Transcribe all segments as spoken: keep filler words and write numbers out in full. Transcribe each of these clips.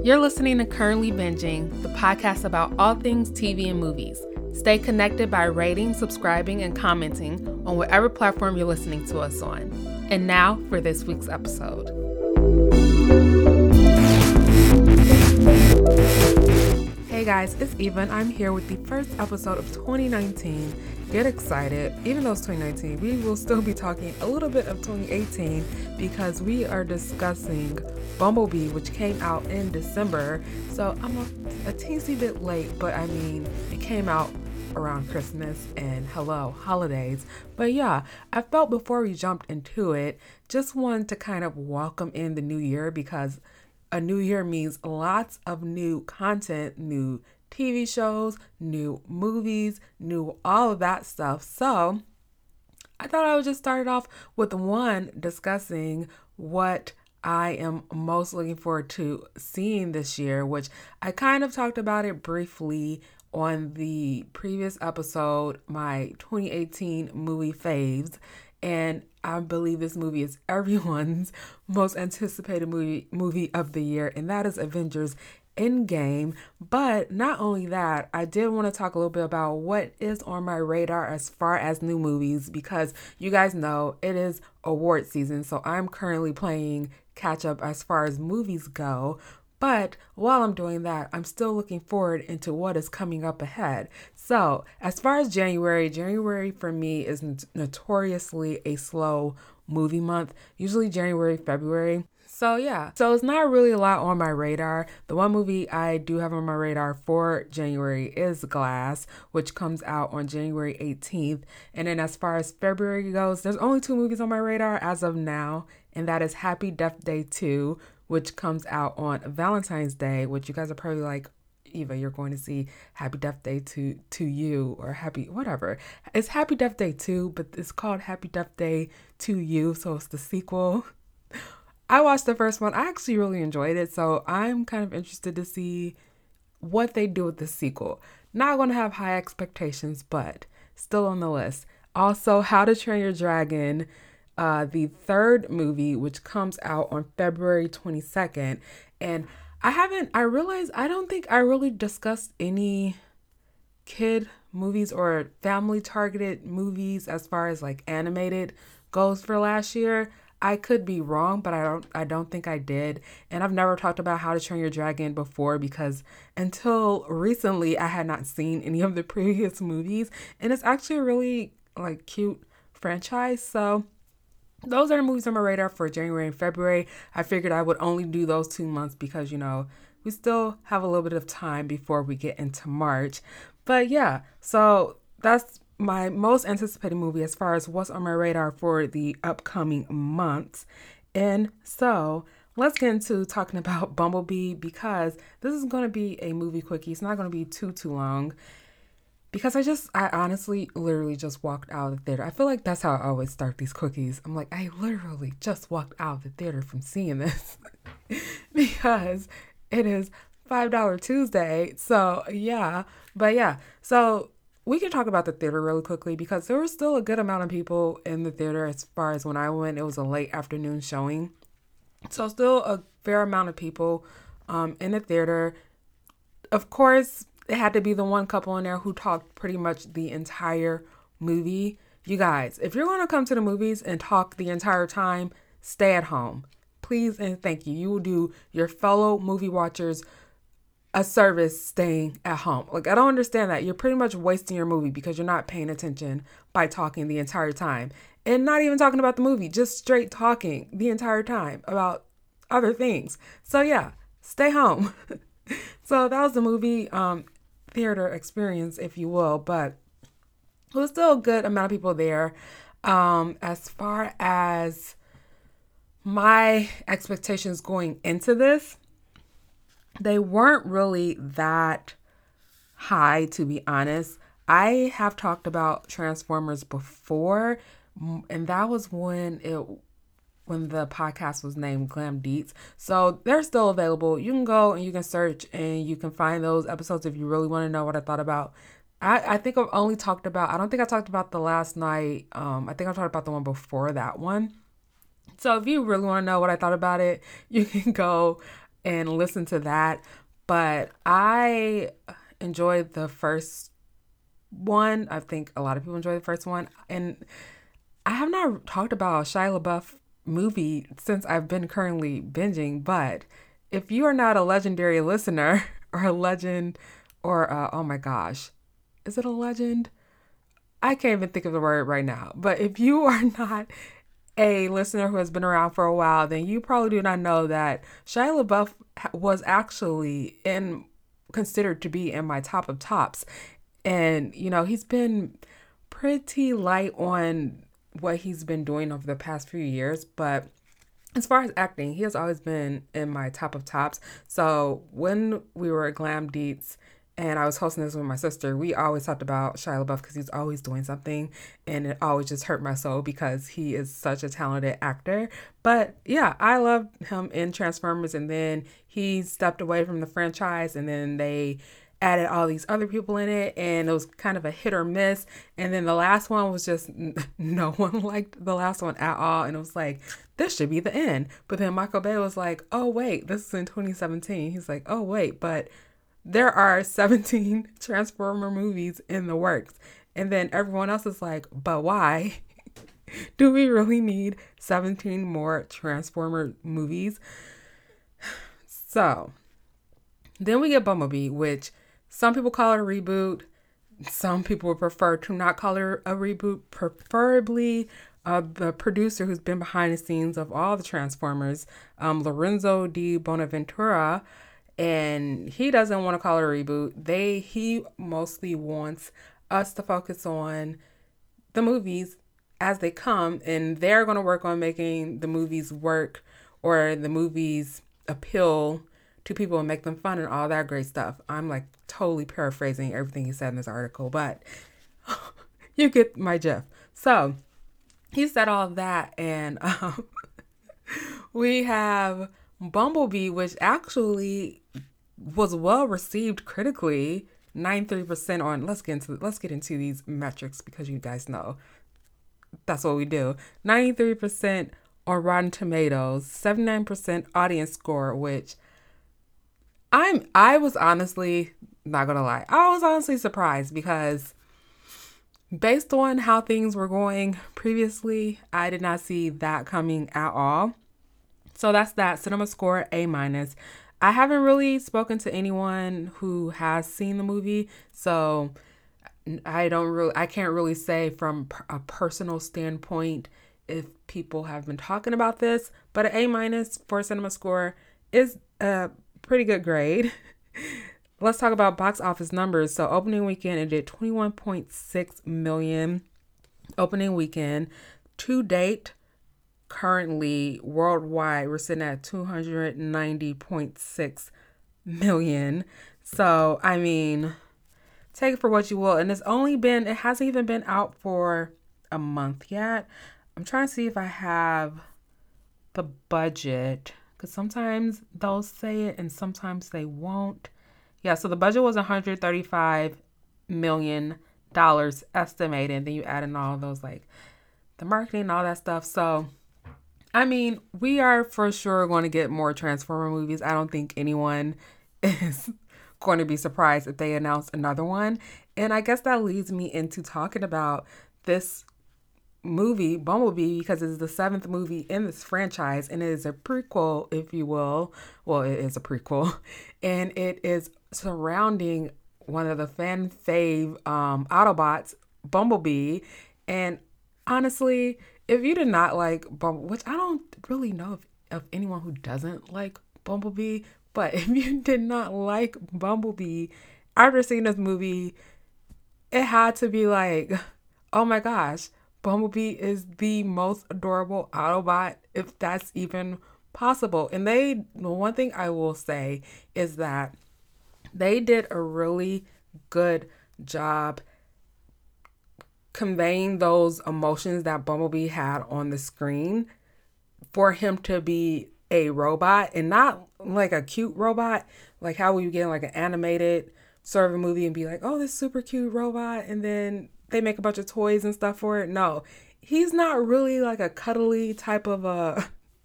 You're listening to Currently Binging, the podcast about all things T V and movies. Stay connected by rating, subscribing, and commenting on whatever platform you're listening to us on. And now for this week's episode. Hey guys, it's Eva and I'm here with the first episode of twenty nineteen. Get excited. Even though it's twenty nineteen, we will still be talking a little bit of twenty eighteen because we are discussing Bumblebee, which came out in December. So I'm a, a teensy bit late, but I mean, it came out around Christmas and hello, holidays. But yeah, I felt before we jumped into it, just wanted to kind of welcome in the new year because a new year means lots of new content, new T V shows, new movies, new all of that stuff. So I thought I would just start it off with one discussing what I am most looking forward to seeing this year, which I kind of talked about it briefly on the previous episode, my twenty eighteen movie faves. And I believe this movie is everyone's most anticipated movie movie of the year, and that is Avengers Endgame. But not only that, I did want to talk a little bit about what is on my radar as far as new movies, because you guys know it is award season, so I'm currently playing catch up as far as movies go. But while I'm doing that, I'm still looking forward into what is coming up ahead. So as far as January, January for me is notoriously a slow movie month, usually January, February. So yeah, so it's not really a lot on my radar. The one movie I do have on my radar for January is Glass, which comes out on January eighteenth. And then as far as February goes, there's only two movies on my radar as of now, and that is Happy Death Day two, which comes out on Valentine's Day, which you guys are probably like, Eva, you're going to see Happy Death Day to to you or Happy whatever. It's Happy Death Day two, but it's called Happy Death Day to You, so it's the sequel. I watched the first one. I actually really enjoyed it, so I'm kind of interested to see what they do with the sequel. Not going to have high expectations, but still on the list. Also, How to Train Your Dragon, uh, the third movie, which comes out on February twenty-second. And I haven't, I realized I don't think I really discussed any kid movies or family targeted movies as far as like animated goes for last year. I could be wrong, but I don't I don't think I did. And I've never talked about How to Train Your Dragon before because until recently I had not seen any of the previous movies. And it's actually a really like cute franchise. So those are the movies on my radar for January and February. I figured I would only do those two months because, you know, we still have a little bit of time before we get into March. But yeah, so that's my most anticipated movie as far as what's on my radar for the upcoming months. And so let's get into talking about Bumblebee, because this is going to be a movie quickie. It's not going to be too, too long because I just, I honestly literally just walked out of the theater. I feel like that's how I always start these quickies. I'm like, I literally just walked out of the theater from seeing this because it is five dollar Tuesday. So yeah, but yeah, so we can talk about the theater really quickly because there was still a good amount of people in the theater as far as when I went. It was a late afternoon showing. So still a fair amount of people um, in the theater. Of course, it had to be the one couple in there who talked pretty much the entire movie. You guys, if you're going to come to the movies and talk the entire time, stay at home. Please and thank you. You will do your fellow movie watchers a service staying at home. Like, I don't understand that. You're pretty much wasting your movie because you're not paying attention by talking the entire time. And not even talking about the movie, just straight talking the entire time about other things. So yeah, stay home. So that was the movie um, theater experience, if you will. But it was still a good amount of people there. Um, as far as my expectations going into this, they weren't really that high, to be honest. I have talked about Transformers before, and that was when it when the podcast was named Glam Deets. So they're still available. You can go and you can search and you can find those episodes if you really want to know what I thought about. I, I think I've only talked about, I don't think I talked about the last night. Um, I think I talked about the one before that one. So if you really want to know what I thought about it, you can go and listen to that. But I enjoyed the first one. I think a lot of people enjoy the first one. And I have not talked about a Shia LaBeouf movie since I've been currently binging. But if you are not a legendary listener or a legend or, uh, oh my gosh, is it a legend? I can't even think of the word right now. But if you are not a listener who has been around for a while, then you probably do not know that Shia LaBeouf was actually in considered to be in my top of tops. And, you know, he's been pretty light on what he's been doing over the past few years. But as far as acting, he has always been in my top of tops. So when we were at Glam Deets and I was hosting this with my sister, we always talked about Shia LaBeouf because he's always doing something. And it always just hurt my soul because he is such a talented actor. But yeah, I loved him in Transformers. And then he stepped away from the franchise and then they added all these other people in it, and it was kind of a hit or miss. And then the last one was just, no one liked the last one at all, and it was like, this should be the end. But then Michael Bay was like, oh wait, this is in twenty seventeen. He's like, oh wait, but there are seventeen Transformer movies in the works. And then everyone else is like, but why do we really need seventeen more Transformer movies? So then we get Bumblebee, which some people call it a reboot. Some people would prefer to not call it a reboot. Preferably, uh, the producer who's been behind the scenes of all the Transformers, um, Lorenzo di Bonaventura, and he doesn't want to call it a reboot. They he mostly wants us to focus on the movies as they come, and they're going to work on making the movies work or the movies appeal to people and make them fun and all that great stuff. I'm like totally paraphrasing everything he said in this article, but you get my gist. So he said all of that, and um, we have Bumblebee, which actually was well received critically. ninety-three percent on. Let's get into let's get into these metrics because you guys know that's what we do. ninety-three percent on Rotten Tomatoes, seventy-nine percent audience score, which I'm I was honestly not gonna lie. I was honestly surprised because based on how things were going previously, I did not see that coming at all. So that's that. Cinema score A minus. I haven't really spoken to anyone who has seen the movie, so I don't really I can't really say from a personal standpoint if people have been talking about this, but an A minus for cinema score is a pretty good grade. Let's talk about box office numbers. So opening weekend, it did twenty-one point six million. Opening weekend to date, currently worldwide, we're sitting at two hundred ninety point six million. So, I mean, take it for what you will. And it's only been, it hasn't even been out for a month yet. I'm trying to see if I have the budget, because sometimes they'll say it and sometimes they won't. Yeah, so the budget was one hundred thirty-five million dollars estimated. And then you add in all of those, like the marketing and all that stuff. So, I mean, we are for sure going to get more Transformer movies. I don't think anyone is going to be surprised if they announce another one. And I guess that leads me into talking about this movie, Bumblebee, because it's the seventh movie in this franchise, and it is a prequel, if you will. Well, it is a prequel, and it is surrounding one of the fan fave um, Autobots, Bumblebee. And honestly, if you did not like Bumblebee, which I don't really know of, of anyone who doesn't like Bumblebee, but if you did not like Bumblebee after seeing this movie, it had to be like, oh my gosh, Bumblebee is the most adorable Autobot, if that's even possible. And they, the one thing I will say is that they did a really good job conveying those emotions that Bumblebee had on the screen for him to be a robot, and not like a cute robot, like how we get like an animated sort of a movie and be like, oh, this super cute robot, and then they make a bunch of toys and stuff for it. No, he's not really like a cuddly type of a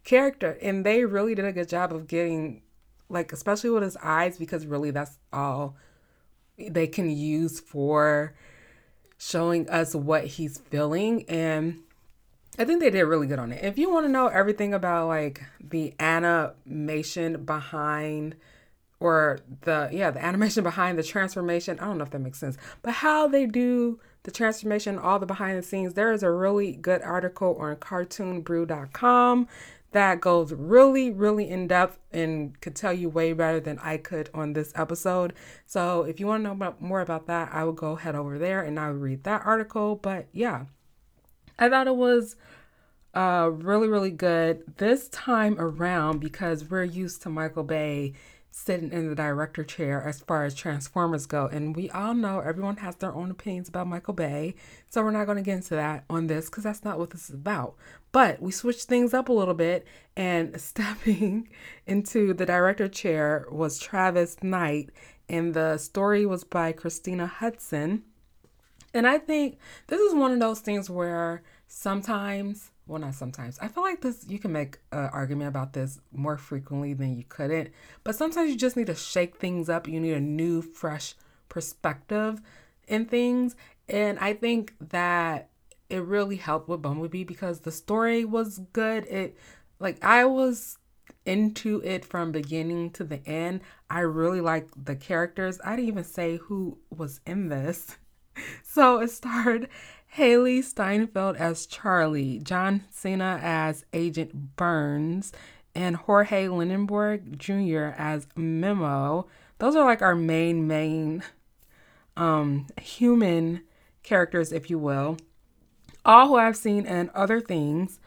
character. And they really did a good job of getting, like, especially with his eyes, because really that's all they can use for showing us what he's feeling. And I think they did really good on it. If you want to know everything about like the animation behind or the, yeah, the animation behind the transformation, I don't know if that makes sense, but how they do the transformation, all the behind the scenes, there is a really good article on cartoon brew dot com that goes really, really in depth and could tell you way better than I could on this episode. So if you want to know about, more about that, I would go head over there and I would read that article. But yeah, I thought it was uh, really, really good this time around because we're used to Michael Bay sitting in the director chair as far as Transformers go. And we all know everyone has their own opinions about Michael Bay. So we're not going to get into that on this because that's not what this is about. But we switched things up a little bit, and stepping into the director chair was Travis Knight, and the story was by Christina Hudson. And I think this is one of those things where sometimes, well, not sometimes, I feel like this, you can make an argument about this more frequently than you couldn't, but sometimes you just need to shake things up. You need a new, fresh perspective in things. And I think that it really helped with Bumblebee because the story was good. It, like, I was into it from beginning to the end. I really liked the characters. I didn't even say who was in this. So it starred Haley Steinfeld as Charlie, John Cena as Agent Burns, and Jorge Lindenberg Junior as Memo. Those are like our main, main um, human characters, if you will. All who I've seen in other things.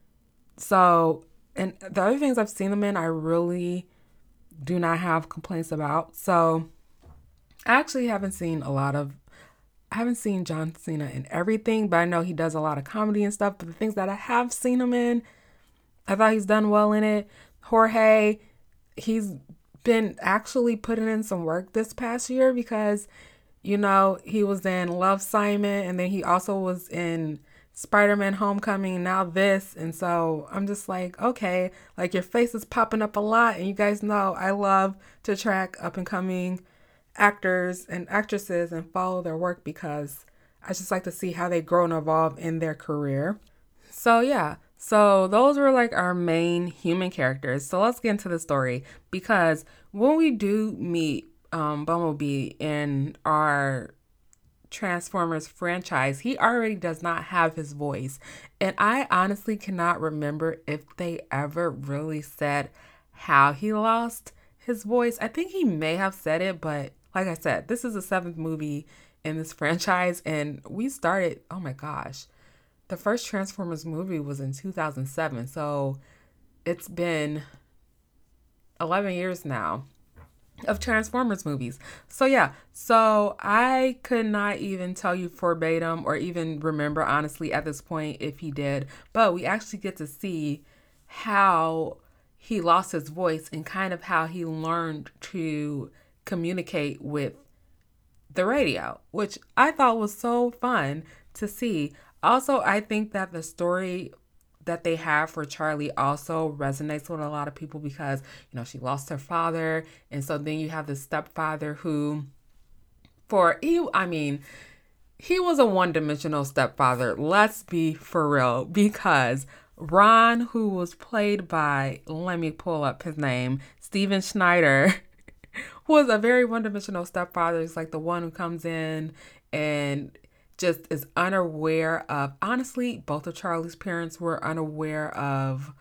So, and the other things I've seen them in, I really do not have complaints about. So, I actually haven't seen a lot of, I haven't seen John Cena in everything, but I know he does a lot of comedy and stuff. But the things that I have seen him in, I thought he's done well in it. Jorge, he's been actually putting in some work this past year because, you know, he was in Love, Simon, and then he also was in Spider-Man Homecoming, now this. And so I'm just like, okay, like your face is popping up a lot. And you guys know I love to track up and coming actors and actresses and follow their work because I just like to see how they grow and evolve in their career. So yeah, so those were like our main human characters. So let's get into the story because when we do meet um, Bumblebee in our Transformers franchise, he already does not have his voice. And I honestly cannot remember if they ever really said how he lost his voice. I think he may have said it, but like I said, this is the seventh movie in this franchise, and we started, oh my gosh, the first Transformers movie was in two thousand seven, so it's been eleven years now of Transformers movies. So yeah, so I could not even tell you verbatim or even remember honestly at this point if he did, but we actually get to see how he lost his voice and kind of how he learned to communicate with the radio, which I thought was so fun to see. Also, I think that the story that they have for Charlie also resonates with a lot of people because, you know, she lost her father. And so then you have the stepfather who, for, he, I mean, he was a one-dimensional stepfather. Let's be for real, because Ron, who was played by, let me pull up his name, Steven Schneider, was a very one-dimensional stepfather. He's like the one who comes in and just is unaware of, honestly, both of Charlie's parents were unaware of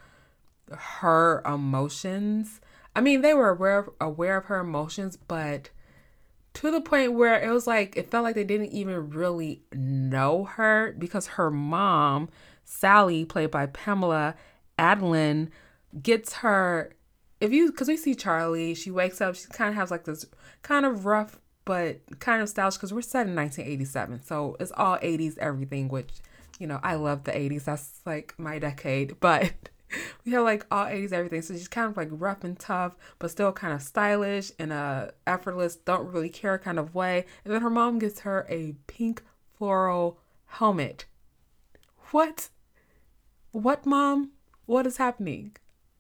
her emotions. I mean, they were aware of, aware of her emotions, but to the point where it was like, it felt like they didn't even really know her because her mom, Sally, played by Pamela Adlon, gets her, if you, because we see Charlie, she wakes up, she kind of has like this kind of rough but kind of stylish because we're set in nineteen eighty-seven. So it's all eighties everything, which, you know, I love the eighties. That's like my decade. But we have like all eighties everything. So she's kind of like rough and tough, but still kind of stylish in a effortless, don't really care kind of way. And then her mom gets her a pink floral helmet. What? What, Mom? What is happening?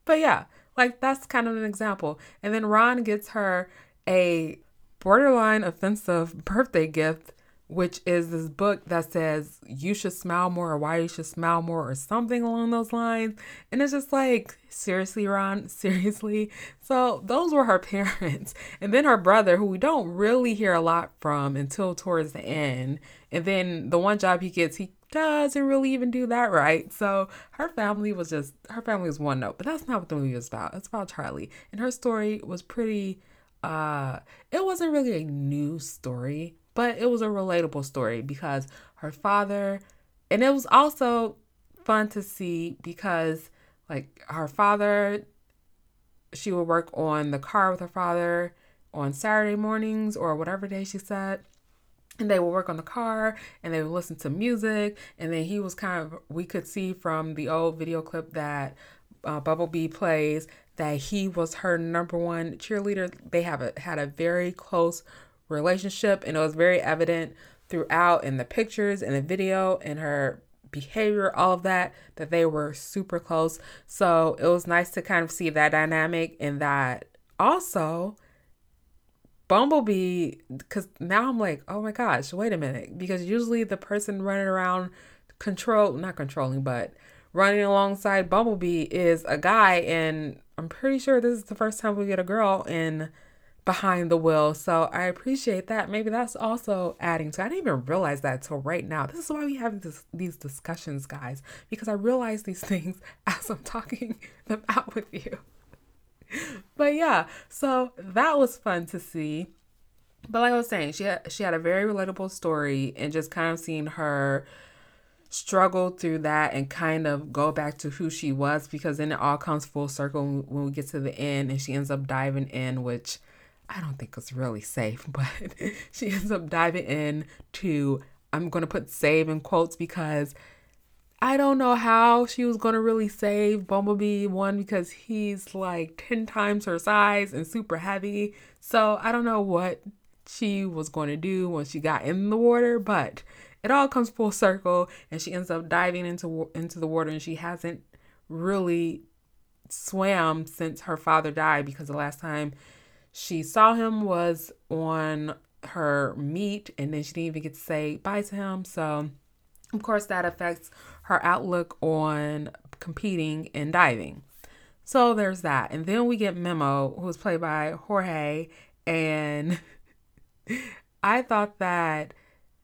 But yeah, like that's kind of an example. And then Ron gets her a borderline offensive birthday gift, which is this book that says you should smile more or why you should smile more or something along those lines. And it's just like, seriously, Ron, seriously. So those were her parents. And then her brother, who we don't really hear a lot from until towards the end. And then the one job he gets, he doesn't really even do that right. So her family was just, her family was one note. But that's not what the movie was about. It's about Charlie. And her story was pretty, uh, it wasn't really a new story, but it was a relatable story because her father, and it was also fun to see because like her father, she would work on the car with her father on Saturday mornings or whatever day she said. And they would work on the car and they would listen to music. And then he was kind of, we could see from the old video clip that uh, Bumblebee plays that he was her number one cheerleader. They have a, had a very close relationship, and it was very evident throughout in the pictures and the video and her behavior, all of that, that they were super close. So it was nice to kind of see that dynamic, and that also Bumblebee, because now I'm like, oh my gosh, wait a minute, because usually the person running around control, not controlling, but running alongside Bumblebee is a guy, and I'm pretty sure this is the first time we get a girl in behind the wheel. So I appreciate that. Maybe that's also adding to, I didn't even realize that till right now. This is why we have this, these discussions, guys, because I realize these things as I'm talking them out with you. But yeah, so that was fun to see. But like I was saying, she had, she had a very relatable story, and just kind of seeing her struggle through that and kind of go back to who she was, because then it all comes full circle when we get to the end and she ends up diving in, which I don't think it's really safe, but she ends up diving in to, I'm going to put save in quotes because I don't know how she was going to really save Bumblebee. One, because he's like ten times her size and super heavy. So I don't know what she was going to do when she got in the water, but it all comes full circle and she ends up diving into into the water, and she hasn't really swam since her father died, because the last time she saw him was on her meet, and then she didn't even get to say bye to him. So of course that affects her outlook on competing and diving. So there's that. And then we get Memo, who was played by Jorge, and I thought that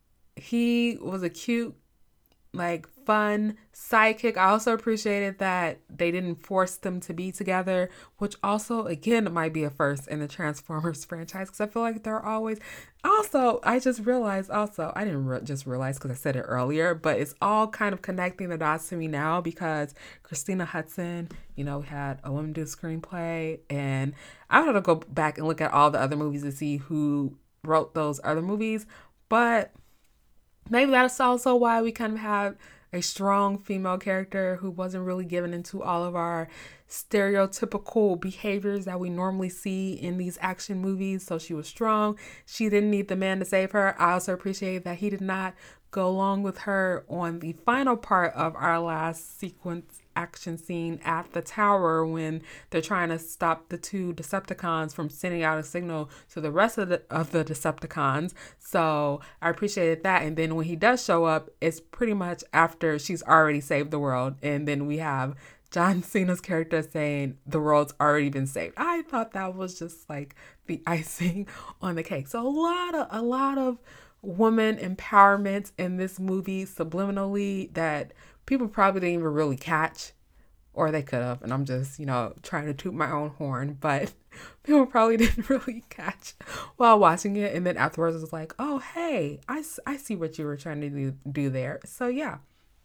he was a cute, like, fun sidekick. I also appreciated that they didn't force them to be together, which also, again, might be a first in the Transformers franchise, because I feel like they're always... Also, I just realized also, I didn't re- just realize because I said it earlier, but it's all kind of connecting the dots to me now, because Christina Hudson, you know, had a woman do screenplay, and I had to go back and look at all the other movies to see who wrote those other movies, but maybe that's also why we kind of have a strong female character who wasn't really given into all of our stereotypical behaviors that we normally see in these action movies. So she was strong. She didn't need the man to save her. I also appreciate that he did not go along with her on the final part of our last sequence action scene at the tower, when they're trying to stop the two Decepticons from sending out a signal to the rest of the of the Decepticons. So I appreciated that. And then when he does show up, it's pretty much after she's already saved the world. And then we have John Cena's character saying the world's already been saved. I thought that was just like the icing on the cake. So a lot of a lot of woman empowerment in this movie subliminally that people probably didn't even really catch, or they could have, and I'm just, you know, trying to toot my own horn, but people probably didn't really catch while watching it. And then afterwards it was like, oh, hey, I, I see what you were trying to do, do there. So yeah.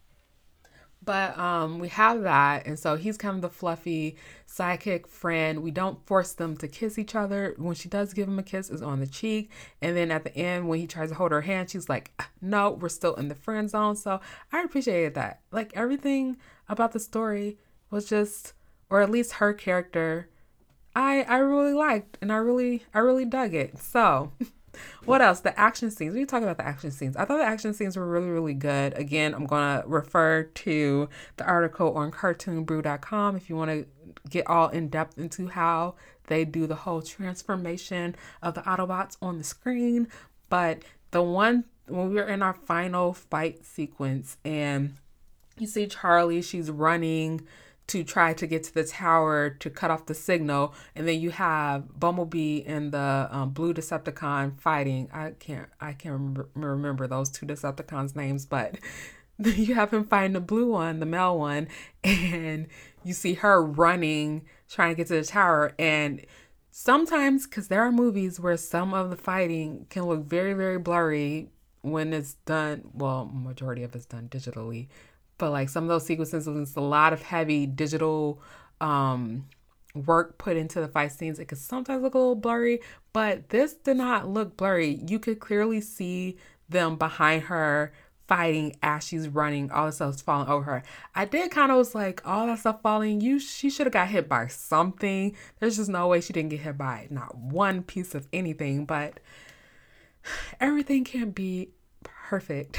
But um, we have that. And so he's kind of the fluffy sidekick friend. We don't force them to kiss each other. When she does give him a kiss, it's on the cheek. And then at the end, when he tries to hold her hand, she's like, no, we're still in the friend zone. So I appreciated that. Like, everything about the story was just, or at least her character, I I really liked, and I really, I really dug it. So What else? The action scenes. We talk about the action scenes. I thought the action scenes were really, really good. Again, I'm going to refer to the article on cartoon brew dot com if you want to get all in depth into how they do the whole transformation of the Autobots on the screen. But the one, when we were in our final fight sequence and you see Charlie, she's running to try to get to the tower to cut off the signal, and then you have Bumblebee and the um, blue Decepticon fighting. I can't, I can't remember, remember those two Decepticons' names, but you have him fighting the blue one, the male one, and you see her running, trying to get to the tower. And sometimes, because there are movies where some of the fighting can look very, very blurry when it's done, well, majority of it's done digitally. But like some of those sequences, there's a lot of heavy digital um, work put into the fight scenes. It could sometimes look a little blurry, but this did not look blurry. You could clearly see them behind her fighting as she's running. All the stuff's falling over her. I did kind of was like, all that stuff falling, you she should have got hit by something. There's just no way she didn't get hit by not one piece of anything, but everything can't be perfect.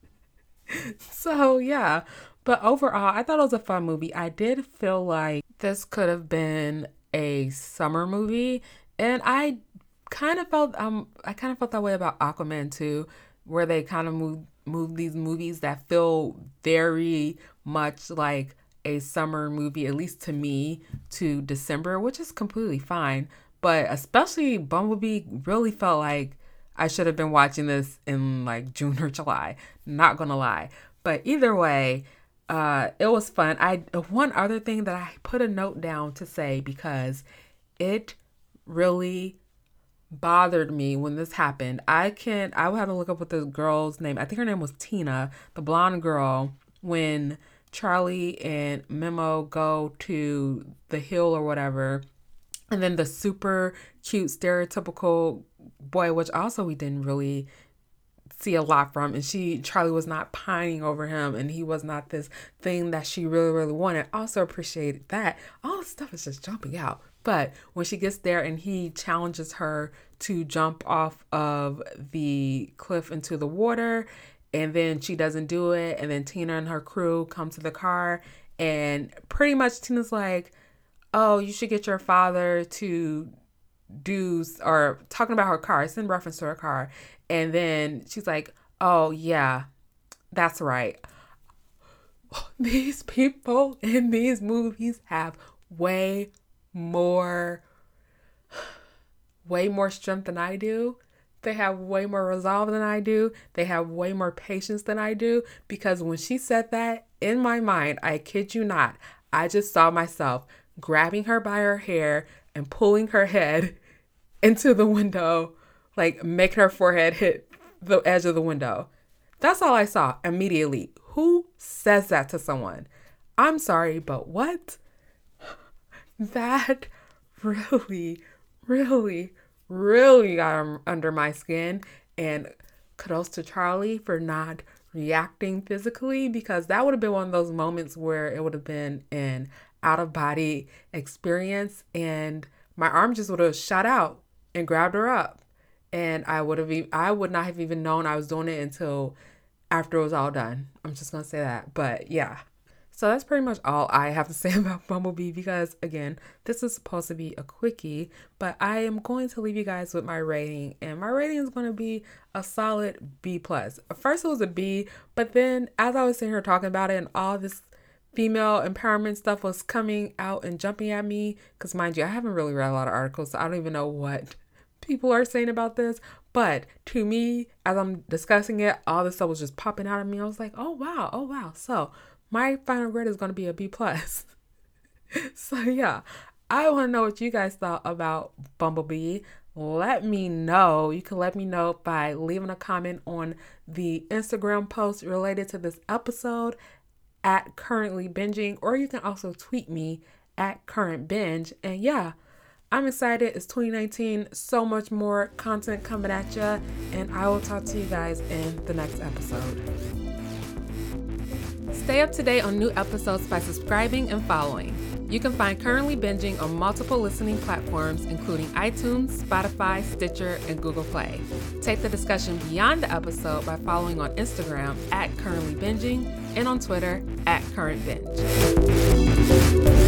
So yeah, but overall, I thought it was a fun movie. I did feel like this could have been a summer movie, and I kind of felt um I kind of felt that way about Aquaman too, where they kind of move move these movies that feel very much like a summer movie, at least to me, to December, which is completely fine. But especially Bumblebee really felt like I should have been watching this in like June or July. Not gonna lie. But either way, uh, it was fun. I one other thing that I put a note down to say, because it really bothered me when this happened. I can't, I would have to look up what the girl's name. I think her name was Tina, the blonde girl, when Charlie and Memo go to the hill or whatever. And then the super cute, stereotypical boy, which also we didn't really see a lot from. And she, Charlie was not pining over him, and he was not this thing that she really, really wanted. Also appreciated that. All the stuff is just jumping out. But when she gets there and he challenges her to jump off of the cliff into the water, and then she doesn't do it, and then Tina and her crew come to the car, and pretty much Tina's like, oh, you should get your father to do, or talking about her car. It's in reference to her car. And then she's like, oh, yeah, that's right. These people in these movies have way more, way more strength than I do. They have way more resolve than I do. They have way more patience than I do. Because when she said that, in my mind, I kid you not, I just saw myself grabbing her by her hair and pulling her head into the window, like making her forehead hit the edge of the window. That's all I saw immediately. Who says that to someone? I'm sorry, but what? That really, really, really got under my skin. And kudos to Charlie for not reacting physically, because that would have been one of those moments where it would have been an out-of-body experience, and my arm just would have shot out and grabbed her up, and I would have e- I would not have even known I was doing it until after it was all done. I'm just gonna say that. But yeah, so that's pretty much all I have to say about Bumblebee, because again, this is supposed to be a quickie, but I am going to leave you guys with my rating, and my rating is going to be a solid B plus. At first it was a B, but then as I was sitting here talking about it and all this female empowerment stuff was coming out and jumping at me, because mind you, I haven't really read a lot of articles, so I don't even know what people are saying about this. But to me, as I'm discussing it, all this stuff was just popping out at me. I was like, oh wow, oh wow. So my final grade is going to be a B plus. So yeah, I want to know what you guys thought about Bumblebee. Let me know. You can let me know by leaving a comment on the Instagram post related to this episode at Currently Binging, or you can also tweet me at Current Binge. And yeah, I'm excited. It's twenty nineteen. So much more content coming at you, and I will talk to you guys in the next episode. Stay up to date on new episodes by subscribing and following. You can find Currently Binging on multiple listening platforms, including iTunes, Spotify, Stitcher, and Google Play. Take the discussion beyond the episode by following on Instagram at Currently Binging and on Twitter at Current Binge.